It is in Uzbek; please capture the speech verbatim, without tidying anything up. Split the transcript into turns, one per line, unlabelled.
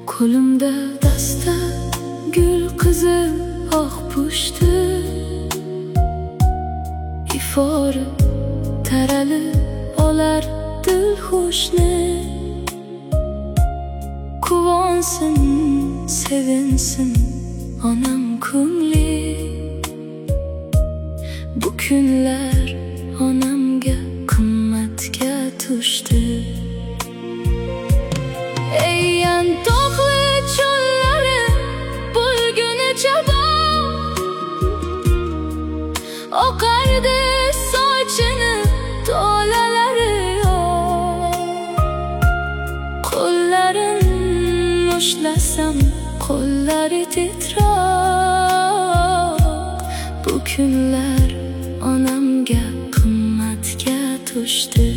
Qo'limda dasta gul qizil oq pushti, ifori taralib olar dilxushni. Quvonsin, sevinsin onam ko'ngli, bu kunlar onamga qimmatga tushdi. Ey yantoqli cho'llari bo'lgunicha bog', oqardi sochini tolalari yo'q. Qo'llarin mushlasam qo'llari titroq, bu kunlar onamga qimmatga tushdi.